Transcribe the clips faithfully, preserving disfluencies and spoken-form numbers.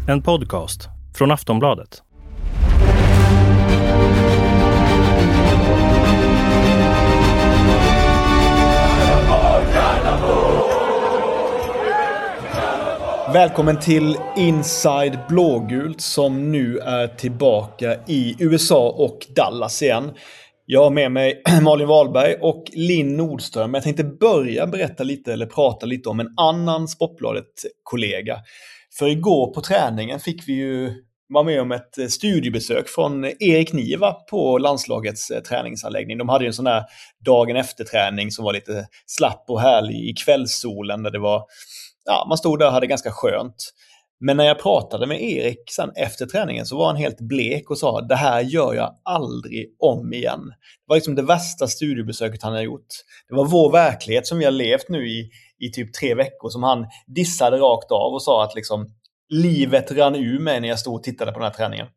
En podcast från Aftonbladet. Välkommen till Inside Blågult som nu är tillbaka i U S A och Dallas igen. Jag har med mig Malin Wahlberg och Linn Nordström. Jag tänkte börja berätta lite eller prata lite om en annan Sportbladet-kollega. För igår på träningen fick vi ju vara med om ett studiebesök från Erik Niva på landslagets träningsanläggning. De hade ju en sån där dagen efter träning som var lite slapp och härlig i kvällssolen där det var, ja, man stod där och hade ganska skönt. Men när jag pratade med Erik sen efter träningen så var han helt blek och sa: det här gör jag aldrig om igen. Det var liksom det värsta studiebesöket han har gjort. Det var vår verklighet som vi har levt nu i, i typ tre veckor som han dissade rakt av och sa att liksom livet rann ur mig när jag stod och tittade på den här träningen.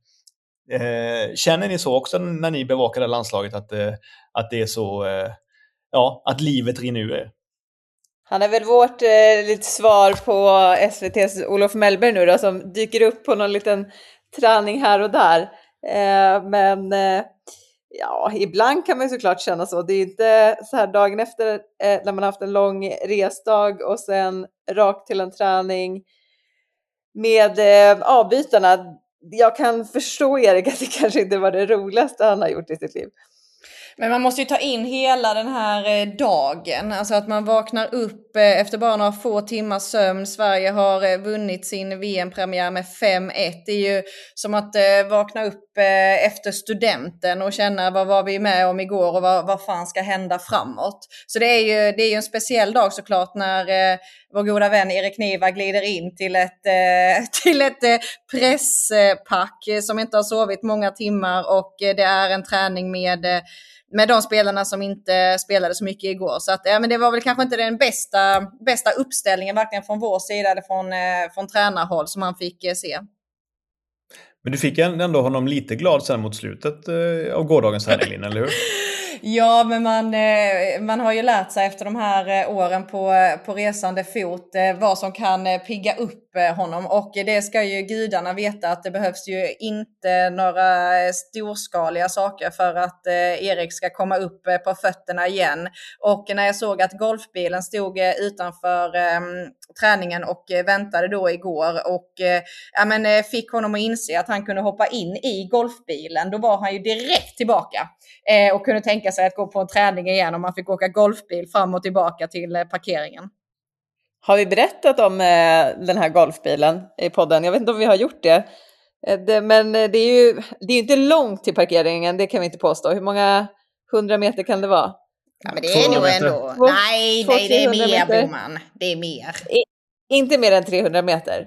Eh, känner ni så också när ni bevakade landslaget att, eh, att det är så, eh, ja, att livet rinner ur er? Han är väl vårt eh, lite svar på S V T:s Olof Mellberg nu då, som dyker upp på någon liten träning här och där. Eh, men eh, ja, ibland kan man ju såklart känna så. Det är inte så här dagen efter eh, när man har haft en lång resdag och sen rakt till en träning med eh, avbytarna. Jag kan förstå Erik att det kanske inte var det roligaste han har gjort i sitt liv. Men man måste ju ta in hela den här dagen. Alltså att man vaknar upp efter bara några få timmars sömn. Sverige har vunnit sin V M-premiär med fem ett. Det är ju som att vakna upp efter studenten och känna vad var vi med om igår och vad, vad fan ska hända framåt. Så det är ju, det är ju en speciell dag såklart när vår goda vän Erik Niva glider in till ett, till ett presspack som inte har sovit många timmar och det är en träning med med de spelarna som inte spelade så mycket igår. Så att, ja, men det var väl kanske inte den bästa, bästa uppställningen varken från vår sida eller från, eh, från tränarhåll som han fick eh, se. Men du fick ändå honom lite glad sen mot slutet eh, av gårdagens träning, eller hur? Ja, men man, eh, man har ju lärt sig efter de här eh, åren på, på resande fot eh, vad som kan eh, pigga upp eh, honom. Och det ska ju gudarna veta att det behövs ju inte några storskaliga saker för att eh, Erik ska komma upp eh, på fötterna igen. Och när jag såg att golfbilen stod eh, utanför eh, träningen och eh, väntade då igår och eh, ja, men, eh, fick honom att inse att han kunde hoppa in i golfbilen, då var han ju direkt tillbaka eh, och kunde tänka sig att gå på en träning igen om man fick åka golfbil fram och tillbaka till eh, parkeringen. Har vi berättat om eh, den här golfbilen i podden? Jag vet inte om vi har gjort det. Eh, det men det är ju det är inte långt till parkeringen, det kan vi inte påstå. Hur många hundra meter kan det vara? Ja, men det är nog ändå. Två, nej, två, nej, det är mer, meter. Boman. Det är mer. I, inte mer än trehundra meter.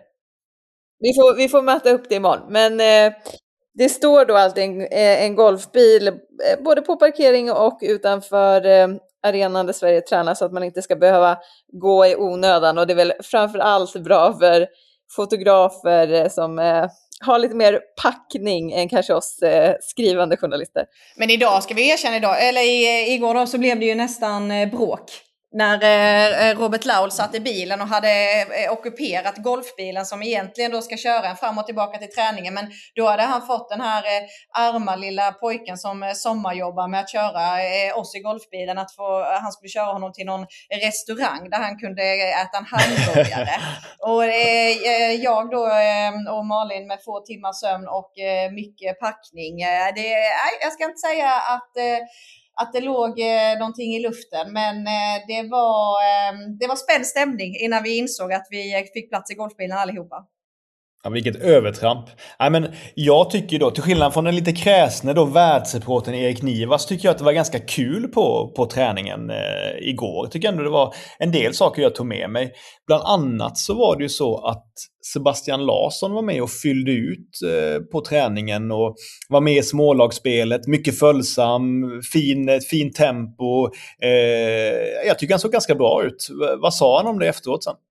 Vi får, vi får mäta upp det imorgon. Men eh, det står då alltid en, en golfbil eh, både på parkering och utanför eh, arenan där Sverige tränar så att man inte ska behöva gå i onödan. Och det är väl framförallt bra för fotografer eh, som eh, har lite mer packning än kanske oss eh, skrivande journalister. Men idag ska vi erkänna idag, eller i, igår då så blev det ju nästan eh, bråk. När eh, Robert Laul satt i bilen och hade eh, ockuperat golfbilen som egentligen då ska köra en fram och tillbaka till träningen. Men då hade han fått den här eh, arma lilla pojken som eh, sommarjobbar med att köra eh, oss i golfbilen. Att få, han skulle köra honom till någon restaurang där han kunde äta en hamburgare. och eh, jag då eh, och Malin med få timmar sömn och eh, mycket packning. Eh, det, eh, jag ska inte säga att... Eh, att det låg eh, någonting i luften, men eh, det var eh, det var spänd stämning innan vi insåg att vi fick plats i golfbilen allihopa. Ja, vilket övertramp. Nej, men jag tycker då, till skillnad från den lite kräsne då världsreportern Erik Nivas, tycker jag att det var ganska kul på, på träningen eh, igår. Jag tycker ändå det var en del saker jag tog med mig. Bland annat så var det ju så att Sebastian Larsson var med och fyllde ut eh, på träningen och var med i smålagsspelet, mycket följsam, fin, fin tempo. Eh, jag tycker han såg ganska bra ut. V- vad sa han om det efteråt sen?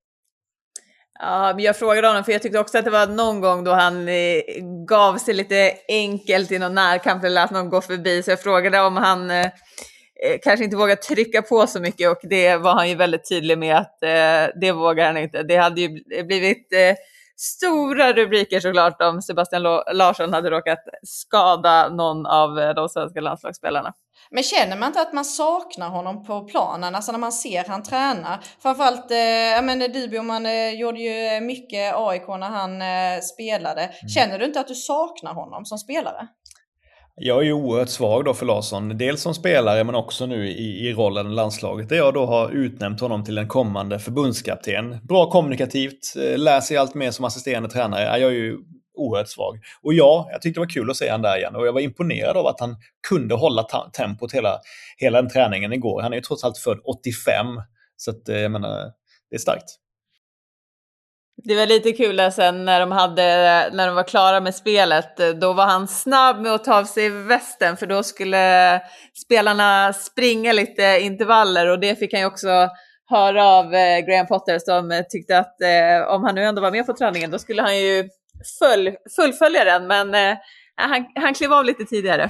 Ja, jag frågade honom för jag tyckte också att det var någon gång då han eh, gav sig lite enkelt i någon närkamp eller att någon går förbi. Så jag frågade om han eh, kanske inte vågar trycka på så mycket och det var han ju väldigt tydlig med att eh, det vågar han inte. Det hade ju blivit eh, stora rubriker såklart om Sebastian Larsson hade råkat skada någon av de svenska landslagsspelarna. Men känner man inte att man saknar honom på planen, alltså när man ser han tränar? Framförallt, eh, jag menar, Dybio, man eh, gjorde ju mycket A I K när han eh, spelade. Mm. Känner du inte att du saknar honom som spelare? Jag är ju oerhört svag då för Larsson, dels som spelare men också nu i, i rollen i landslaget, där jag då har utnämnt honom till en kommande förbundskapten. Bra kommunikativt, lär sig allt mer som assisterande tränare. Jag är ju oerhört svag. Och ja, jag tyckte det var kul att se han där igen, och jag var imponerad av att han kunde hålla ta- tempot hela, hela den träningen igår. Han är ju trots allt född åttiofem, så att, jag menar, det är starkt. Det var lite kul där sen när de, hade, när de var klara med spelet. Då var han snabb med att ta av sig västen, för då skulle spelarna springa lite intervaller, och det fick han ju också höra av eh, Graham Potter, som tyckte att eh, om han nu ändå var med på träningen, då skulle han ju full, fullfölja den, men eh, han, han klev av lite tidigare.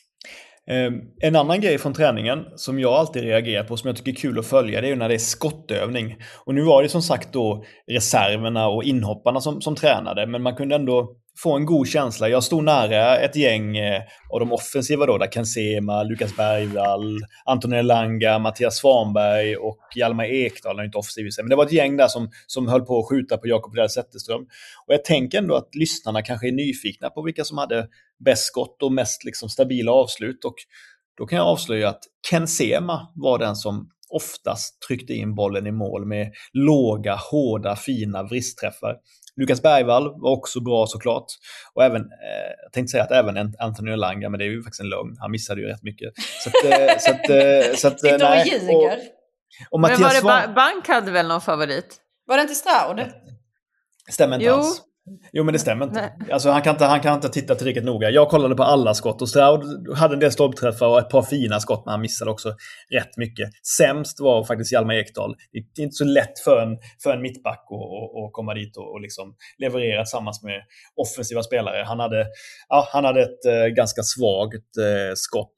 Eh, en annan grej från träningen som jag alltid reagerar på, som jag tycker är kul att följa, det är ju när det är skottövning. Och nu var det som sagt då reserverna och inhopparna som, som tränade, men man kunde ändå få en god känsla. Jag stod nära ett gäng eh, av de offensiva då, där Ken Sema, Lukas Bergvall, Anton Elanga, Mattias Svanberg och Hjalmar Ekdal, är inte offensiv i sig, men det var ett gäng där som, som höll på att skjuta på Jakob Widell Zetterström. Och jag tänker ändå att lyssnarna kanske är nyfikna på vilka som hade bäst skott och mest liksom stabila avslut, och då kan jag avslöja att Ken Sema var den som oftast tryckte in bollen i mål med låga, hårda, fina vristträffar. Lukas Bergvall var också bra såklart, och även, eh, jag tänkte säga att även Antonio Elanga, men det är ju faktiskt en lögn, han missade ju rätt mycket. Så att, eh, så att, eh, så att Sitter och ljuger. Och, och Mattias men var det Svan... Bank hade väl någon favorit? Var det inte Straud? Stämmer inte Jo. alls. Jo, men det stämmer inte. Alltså, han, kan inte han kan inte titta tillräckligt noga. Jag kollade på alla skott, och Straud hade en del stolpträffar och ett par fina skott, men han missade också rätt mycket. Sämst var faktiskt Hjalmar Ekdal. Det är inte så lätt för en, för en mittback att komma dit och, och liksom leverera tillsammans med offensiva spelare. Han hade, ja, han hade ett eh, ganska svagt eh, skott.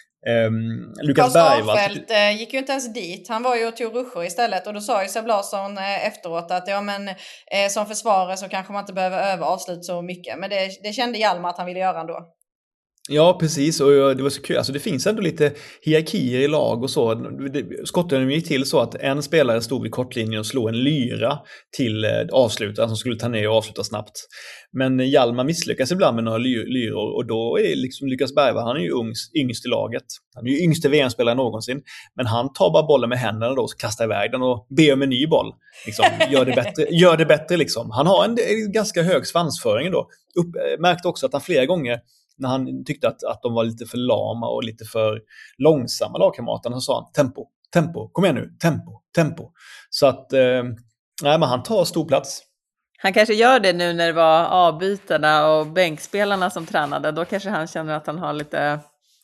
Um, Lukas Bergvall eh, gick ju inte ens dit. Han var ju och tog ruscher istället, och då sa ju Seb Larsson eh, efteråt att ja, men, eh, som försvarare så kanske man inte behöver öva avslut så mycket, men det, det kände Hjalmar att han ville göra ändå. Ja, precis, och det var så kul. Alltså, det finns ändå lite hierarkier i lag och så. Skotten gick till så att en spelare stod vid kortlinjen och slog en lyra till avslutaren som skulle ta ner och avsluta snabbt. Men Hjalmar misslyckas ibland med några ly- lyror, och då är liksom Lukas Bergvall, han är ju yngst, yngst i laget. Han är ju yngste V M-spelare någonsin, men han tar bara bollen med händerna då, och kastar iväg den och ber om en ny boll. Liksom, gör det bättre, gör det bättre liksom. Han har en, en ganska hög svansföring då. Upp, märkte också att han flera gånger, när han tyckte att, att de var lite för lama och lite för långsamma, lagkamraterna, så sa han tempo, tempo, kom igen nu, tempo, tempo. Så att, eh, nej, men han tar stor plats. Han kanske gör det nu när det var avbytarna och bänkspelarna som tränade. Då kanske han känner att han har lite,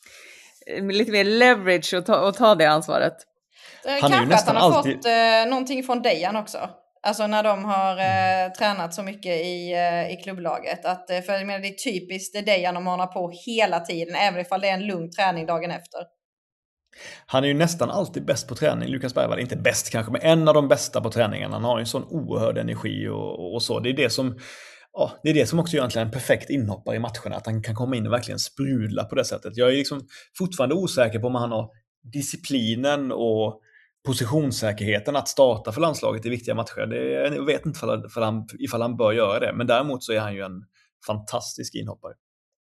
lite mer leverage att ta, att ta det ansvaret. Han han kanske att han har alltid... fått eh, någonting från Dejan också. Alltså när de har eh, tränat så mycket i, eh, i klubblaget. Att, eh, för jag menar, det är typiskt det är Dejan de manar på hela tiden, även ifall det är en lugn träning dagen efter. Han är ju nästan alltid bäst på träning, Lukas Bergvall. Inte bäst kanske, men en av de bästa på träningarna. Han har en sån oerhörd energi och, och så. Det är det som, ja, det är det som också gör egentligen en perfekt inhoppare i matcherna. Att han kan komma in och verkligen sprudla på det sättet. Jag är liksom fortfarande osäker på om han har disciplinen och positionssäkerheten att starta för landslaget i viktiga matcher. Det, jag vet inte ifall, ifall, han, ifall han bör göra det. Men däremot så är han ju en fantastisk inhoppare.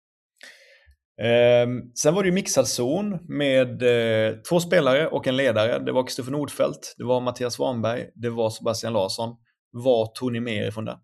Eh, sen var det ju mixad zon med eh, två spelare och en ledare. Det var Kristoffer Nordfeldt, det var Mattias Svanberg, det var Sebastian Larsson. Vad tog ni med er från det?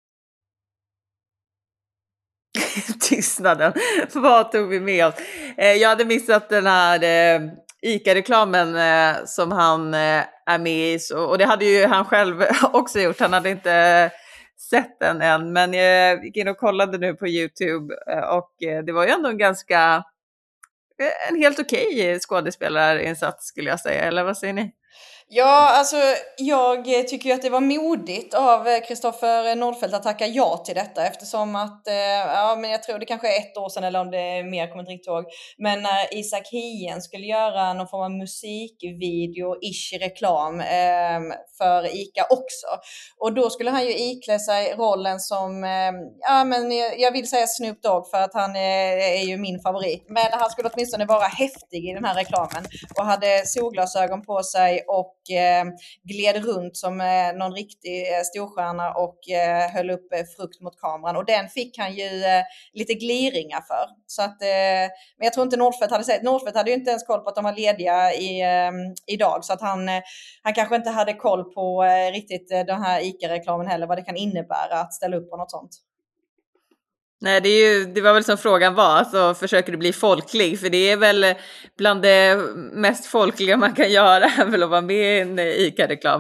Tystnaden. Vad tog vi med oss? Eh, jag hade missat den här eh, ICA-reklamen eh, som han eh, är med i. Så, och det hade ju han själv också gjort. Han hade inte sett den än. Men jag gick in och kollade nu på YouTube. Eh, och eh, det var ju ändå en ganska... En helt okej skådespelarinsats skulle jag säga. Eller vad säger ni? Ja, alltså jag tycker ju att det var modigt av Kristoffer Nordfeldt att tacka ja till detta, eftersom att, eh, ja men jag tror det kanske är ett år sedan eller om det är mer, kommer inte riktigt ihåg, men när Isak Hien skulle göra någon form av musikvideo-ish reklam eh, för ICA också, och då skulle han ju iklä sig rollen som, eh, ja men jag, jag vill säga Snoop Dogg för att han eh, är ju min favorit, men han skulle åtminstone vara häftig i den här reklamen och hade solglasögon på sig och eh, gled runt som eh, någon riktig eh, storstjärna och eh, höll upp eh, frukt mot kameran, och den fick han ju eh, lite gliringar för. Så att, eh, men jag tror inte Nordfeldt hade sett, Nordfeldt hade ju inte ens koll på att de var lediga i, eh, idag, så att han, eh, han kanske inte hade koll på eh, riktigt eh, den här ICA-reklamen heller, vad det kan innebära att ställa upp på något sånt. Nej, det, är ju, det var väl som frågan var, alltså, försöker du bli folklig? För det är väl bland det mest folkliga man kan göra, är väl att vara med i en ICA-reklam.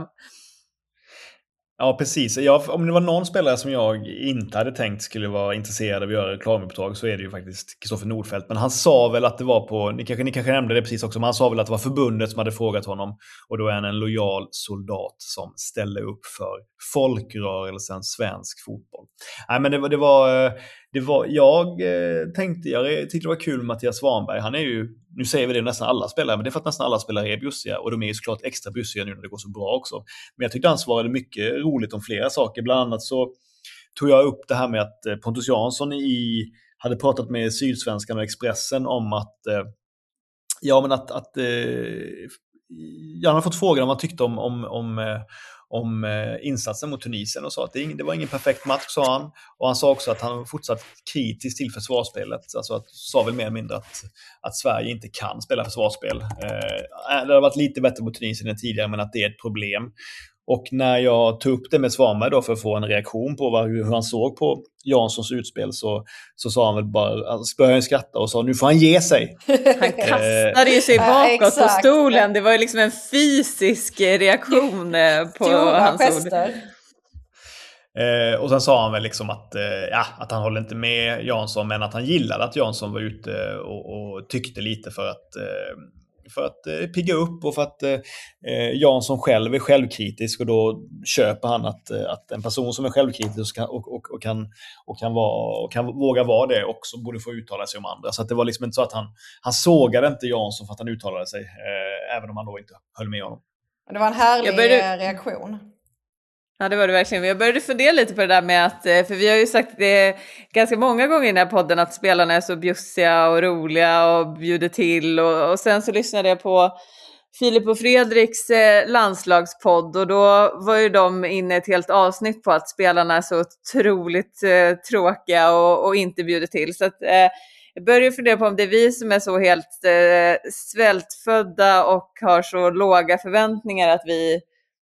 Ja, precis. Jag, om det var någon spelare som jag inte hade tänkt skulle vara intresserad av att göra reklamuppdrag, så är det ju faktiskt Kristoffer Nordfeldt. Men han sa väl att det var på, ni kanske, ni kanske nämnde det precis också, men han sa väl att det var förbundet som hade frågat honom. Och då är han en lojal soldat som ställer upp för folkrörelsen svensk fotboll. Nej, men det var, det var, det var jag tänkte, jag tyckte det var kul med Mattias Svanberg. Han är ju, nu säger vi det nästan alla spelare, men det är för att nästan alla spelare är bjussiga, och de är ju såklart extra bjussiga nu när det går så bra också. Men jag tyckte han svarade mycket roligt om flera saker. Bland annat så tog jag upp det här med att Pontus Jansson i, hade pratat med Sydsvenskan och Expressen om att ja, men att, att jag har fått frågan om vad han tyckte om, om, om om insatsen mot Tunisien, och sa att det, det var ingen perfekt match, sa han. Och han sa också att han fortsatt kritisk till försvarsspelet. Alltså att, sa väl mer eller mindre att, att Sverige inte kan spela försvarsspel. Eh, det har varit lite bättre mot Tunisien än tidigare, men att det är ett problem. Och när jag tog upp det med Svanberg då för att få en reaktion på vad, hur han såg på Janssons utspel, så, så sa han väl bara, alltså började skratta och sa nu får han ge sig. Han kastade ju sig bakåt ja, på stolen. Det var ju liksom en fysisk reaktion på Stora hans gester. ord. Eh, och sen sa han väl liksom att, eh, ja, att han håller inte med Jansson, men att han gillade att Jansson var ute och, och tyckte lite för att eh, för att eh, pigga upp, och för att eh, Jansson själv är självkritisk, och då köper han att, att en person som är självkritisk och, och, och, kan, och, kan, vara, och kan våga vara det också borde få uttala sig om andra. Så att det var liksom inte så att han, han sågade inte Jansson för att han uttalade sig, eh, även om han då inte höll med honom. Det var en härlig började... reaktion. Ja, det var det verkligen. Jag började fundera lite på det där med att, för vi har ju sagt det ganska många gånger i den här podden att spelarna är så bjussiga och roliga och bjuder till, och, och sen så lyssnade jag på Filip och Fredriks eh, landslagspodd, och då var ju de inne ett helt avsnitt på att spelarna är så otroligt eh, tråkiga och, och inte bjuder till. Så att eh, jag började fundera på om det är vi som är så helt eh, svältfödda och har så låga förväntningar att vi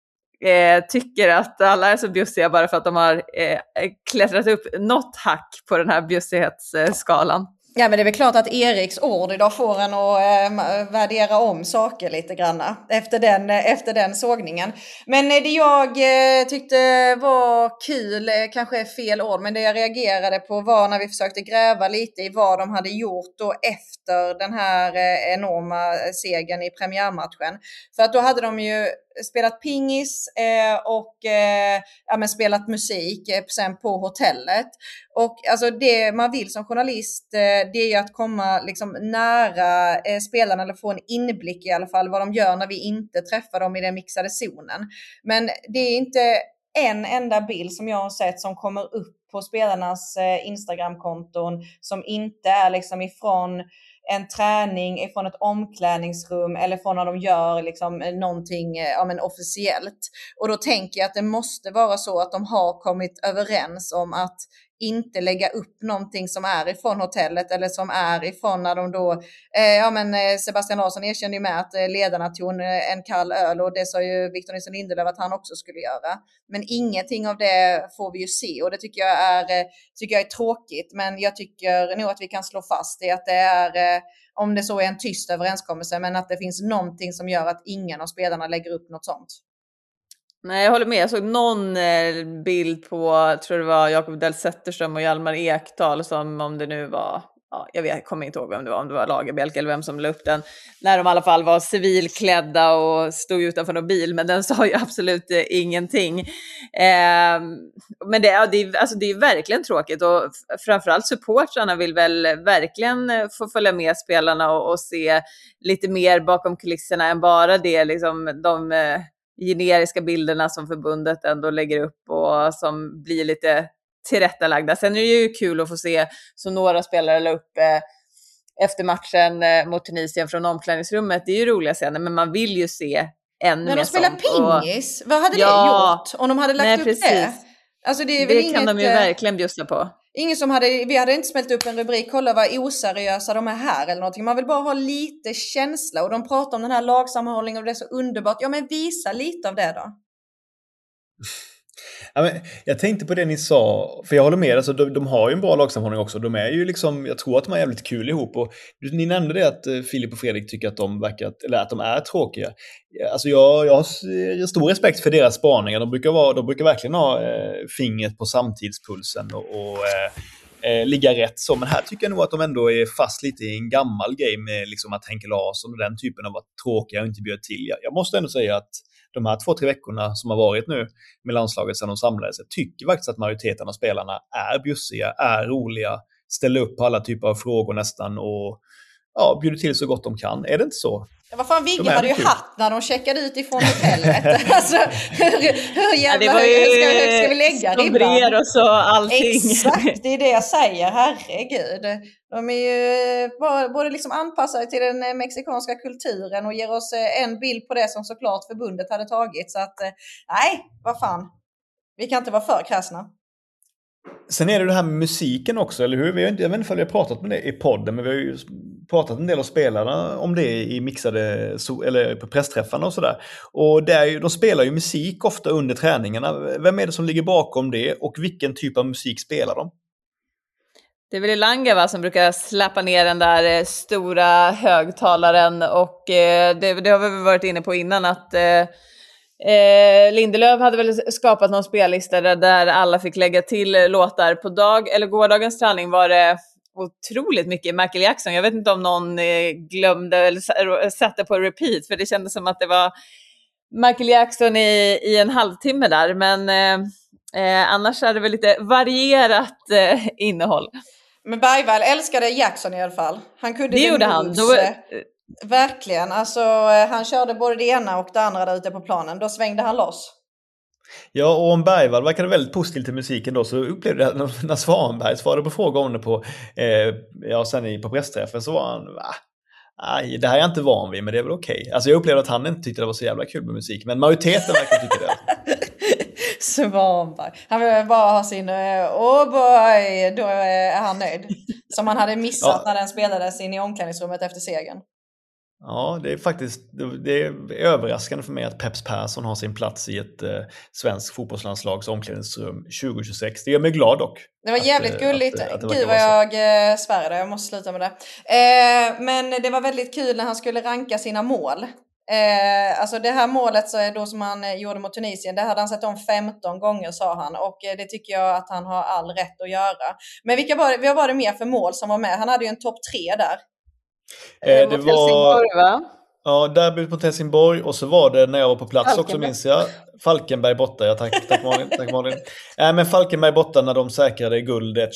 Eh, tycker att alla är så bjussiga bara för att de har eh, klättrat upp något hack på den här bjussighetsskalan. Ja, men det är väl klart att Eriks ord idag får en att eh, värdera om saker lite granna efter den, efter den sågningen. Men det jag eh, tyckte var kul, eh, kanske är fel ord, men det jag reagerade på var när vi försökte gräva lite i vad de hade gjort då efter den här eh, enorma segern i premiärmatchen. För att då hade de ju spelat pingis eh, och eh, ja, men spelat musik eh, sen på hotellet. Och alltså det man vill som journalist, eh, det är ju att komma liksom nära eh, spelarna, eller få en inblick i alla fall vad de gör när vi inte träffar dem i den mixade zonen. Men det är inte en enda bild som jag har sett som kommer upp på spelarnas eh, Instagram-konton som inte är liksom ifrån en träning, ifrån ett omklädningsrum eller från när de gör liksom någonting ja, men officiellt. Och då tänker jag att det måste vara så att de har kommit överens om att inte lägga upp någonting som är ifrån hotellet eller som är ifrån när de då, eh, ja men Sebastian Larsson erkände ju med att ledarna tog en kall öl, och det sa ju Victor Nilsson Lindelöf att han också skulle göra. Men ingenting av det får vi ju se, och det tycker jag är, tycker jag är tråkigt, men jag tycker nog att vi kan slå fast det att det är, om det så är en tyst överenskommelse, men att det finns någonting som gör att ingen av spelarna lägger upp något sånt. Nej, jag håller med. Jag såg någon bild på, jag tror det var Jakob Del Zetterström och Hjalmar Ekdal, som om det nu var ja, jag vet, kommer inte ihåg vem det var, om det var Lagerbielke eller vem som la upp den, när de i alla fall var civilklädda och stod utanför någon bil, men den sa ju absolut eh, ingenting. Eh, men det, ja, det, är, alltså, det är verkligen tråkigt, och framförallt supportrarna vill väl verkligen få följa med spelarna och, och se lite mer bakom kulisserna än bara det, liksom de eh, generiska bilderna som förbundet ändå lägger upp och som blir lite tillrättalagda. Sen är det ju kul att få se, så några spelare la upp eh, efter matchen eh, mot Tunisien från omklädningsrummet. Det är ju roliga scener, men man vill ju se ännu mer sånt. När de spelar pingis, och... vad hade ja, det gjort om de hade lagt nej, upp precis. det? Alltså det är väl det inget, kan de ju verkligen bjussa på. Ingen som hade, vi hade inte smält upp en rubrik, kolla vad oseriösa de är här eller någonting. Man vill bara ha lite känsla, och de pratar om den här lagsammanhållningen och det är så underbart. Ja, men visa lite av det då. Ja, men jag tänkte på det ni sa, för jag håller med, alltså, de, de har ju en bra lagsammanhållning också. De är ju liksom, jag tror att de är jävligt kul ihop. Och ni nämnde det att eh, Filip och Fredrik tycker att de verkar, eller att de är tråkiga. Alltså jag, jag har stor respekt för deras spaningar. De brukar, vara, de brukar verkligen ha eh, fingret på samtidspulsen och, och eh, eh, ligga rätt så. Men här tycker jag nog att de ändå är fast lite i en gammal grej med liksom att Henke Larsson och den typen av att tråkiga och inte bjöd till. Jag, jag måste ändå säga att de här två, tre veckorna som har varit nu med landslaget sedan de samlades, jag tycker faktiskt att majoriteten av spelarna är bjussiga, är roliga, ställer upp på alla typer av frågor nästan och ja, bjuder till så gott de kan. Är det inte så? Ja, vad fan, Vigge hade ju kul. Hatt när de checkade ut ifrån hotellet. Alltså, hur, hur jävla ja, ju, hur ska, hur ska vi lägga ribban? Och så allting. Exakt, det är det jag säger, herregud. De är ju både liksom anpassade till den mexikanska kulturen och ger oss en bild på det som såklart förbundet hade tagit. Så att, nej, vad fan. Vi kan inte vara för kräsna. Sen är det det här med musiken också, eller hur? Vi har inte, jag vet inte om vi har pratat med det i podden, men vi har ju pratat en del av spelarna om det i mixade, eller på pressträffarna och sådär. Och där, de spelar ju musik ofta under träningarna. Vem är det som ligger bakom det och vilken typ av musik spelar de? Det är väl Elanga, va, som brukar släppa ner den där stora högtalaren, och eh, det, det har vi varit inne på innan att eh, Eh, Lindelöf hade väl skapat någon spellista där, där alla fick lägga till låtar på dag, eller gårdagens träning var det otroligt mycket Michael Jackson. Jag vet inte om någon eh, glömde eller satte på repeat, för det kändes som att det var Michael Jackson i, i en halvtimme där, men eh, eh, annars är det väl lite varierat eh, innehåll. Men Bergvall älskade Jackson i alla fall. Han kunde det gjorde han. Då... Verkligen, alltså han körde både det ena och det andra där ute på planen. Då svängde han loss. Ja, och om Bergvall verkade väldigt positiv till musiken då, så upplevde jag när, när Svanberg svarade på frågor om det på, eh, ja, sen på pressträffen, så var han, va? Nej, det här är jag inte van vid, men det är väl okej. Okay. Alltså jag upplevde att han inte tyckte det var så jävla kul med musik, men majoriteten verkar tycka det. Svanberg. Han vill bara ha sin, oh boy, då är han nöjd. Som han hade missat ja. När den spelades in i omklädningsrummet efter segern. Ja, det är faktiskt det är överraskande för mig att Peps Persson har sin plats i ett eh, svensk fotbollslandslags omklädningsrum tjugo tjugosex. Det gör mig glad dock. Det var jävligt att, gulligt. Att, att Gud vad jag eh, svär det, jag måste sluta med det. Eh, men det var väldigt kul när han skulle ranka sina mål. Eh, alltså det här målet så är då som han eh, gjorde mot Tunisien, det hade han sett om femton gånger, sa han, och eh, det tycker jag att han har all rätt att göra. Men vilka var det, vad var det mer för mål som var med? Han hade ju en topp tre där. Eh, det var Helsingborg, va? Ja, derbyt mot Helsingborg, och så var det när jag var på plats Falkenberg. Också, minns jag. Falkenberg borta, ja, tack, tack Malin. Tack Malin. Äh, men Falkenberg borta när de säkrade guldet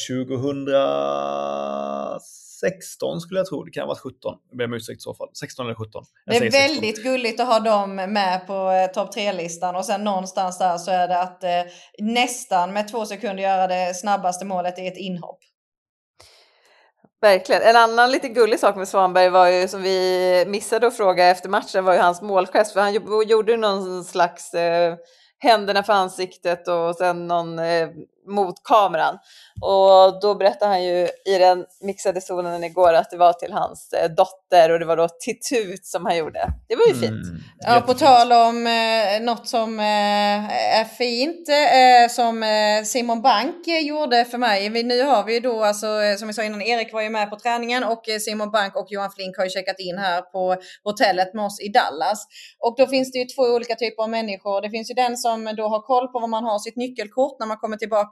tjugohundrasexton skulle jag tro. Det kan ha varit sjutton. Jag ber om ursäkt i så fall. sexton eller sjutton. Jag det är väldigt gulligt att ha dem med på eh, topp tre-listan, och sen någonstans där så är det att eh, nästan med två sekunder göra det snabbaste målet i ett inhopp. Verkligen. En annan lite gullig sak med Svanberg var ju, som vi missade att fråga efter matchen, var ju hans målgest. För han gjorde någon slags eh, händerna för ansiktet och sen någon eh, mot kameran. Och då berättade han ju i den mixade zonen igår att det var till hans eh, dotter, och det var då titut som han gjorde. Det var ju fint. Mm, ja, på tal om eh, något som eh, är fint eh, som eh, Simon Bank eh, gjorde för mig. Vi, nu har vi då, alltså, eh, som vi sa innan, Erik var ju med på träningen, och eh, Simon Bank och Johan Flink har ju checkat in här på hotellet med oss i Dallas. Och då finns det ju två olika typer av människor. Det finns ju den som då har koll på vad man har sitt nyckelkort när man kommer tillbaka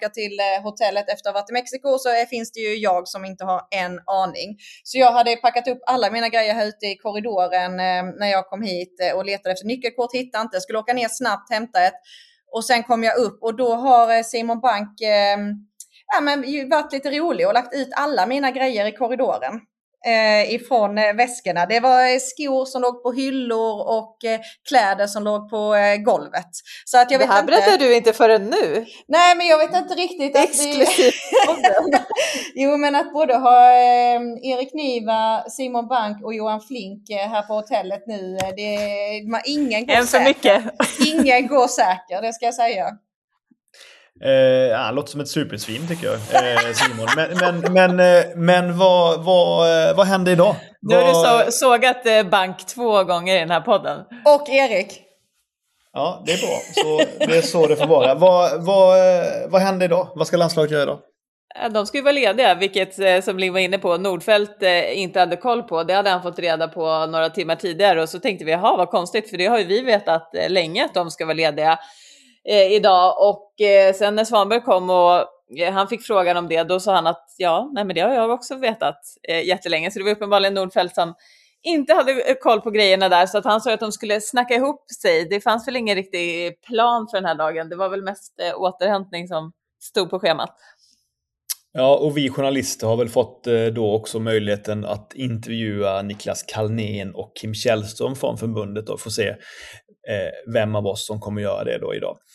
tillbaka till eh, hotellet efter att ha varit i Mexiko, så eh, finns det ju jag som inte har en aning. Så jag hade packat upp alla mina grejer här ute i korridoren eh, när jag kom hit eh, och letade efter nyckelkort, hittade inte, skulle åka ner snabbt, hämta ett. Och sen kom jag upp och då har eh, Simon Bank eh, ja, men, varit lite rolig och lagt ut alla mina grejer i korridoren. Eh, ifrån eh, väskorna. Det var eh, skor som låg på hyllor och eh, kläder som låg på eh, golvet. Så att jag det vet här inte... berättar du inte förrän nu. Nej, men jag vet inte riktigt. Exklusivt. Vi... jo, men att både ha eh, Erik Niva, Simon Bank och Johan Flink eh, här på hotellet nu. Eh, det, man, ingen går en för säker. mycket. Ingen går säker, det ska jag säga. Eh, ja, låter som ett supersvin tycker jag, eh, Simon. Men, men, men, eh, men vad, vad, eh, vad hände idag? Nu har vad... du så, sågat eh, Bank två gånger i den här podden. Och Erik. Ja, det är bra. Så, det är så det får vara. Vad, vad, eh, vad hände idag? Vad ska landslaget göra idag? De ska ju vara lediga, vilket eh, som Linn var inne på, Nordfeldt eh, inte hade koll på. Det hade han fått reda på några timmar tidigare och så tänkte vi, jaha vad konstigt, för det har ju vi vetat eh, länge att de ska vara lediga eh, idag. Och eh, sen när Svanberg kom och eh, han fick frågan om det, då sa han att ja, nej men det har jag också vetat eh, jättelänge. Så det var uppenbarligen Nordfeldt som inte hade koll på grejerna där, så att han sa att de skulle snacka ihop sig. Det fanns väl ingen riktig plan för den här dagen. Det var väl mest eh, återhämtning som stod på schemat. Ja, och vi journalister har väl fått eh, då också möjligheten att intervjua Niklas Kalnén och Kim Källström från förbundet och få se eh, vem av oss som kommer göra det då idag.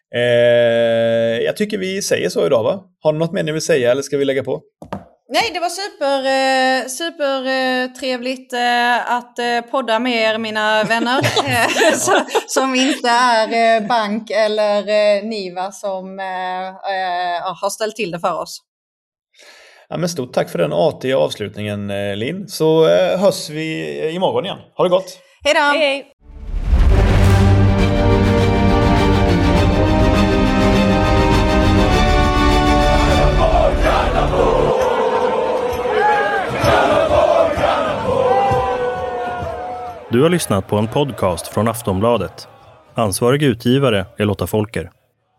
Eh, jag tycker vi säger så idag, va? Har du något mer ni vill säga eller ska vi lägga på? Nej, det var super, eh, super eh, trevligt eh, att eh, podda med er, mina vänner, eh, så, som inte är eh, Bank eller eh, Niva som eh, eh, har ställt till det för oss. Ja, men stort tack för den artiga avslutningen, Linn. Så eh, hörs vi imorgon igen. Ha det gott! Hej då! Hej, hej. Du har lyssnat på en podcast från Aftonbladet. Ansvarig utgivare är Lotta Folker.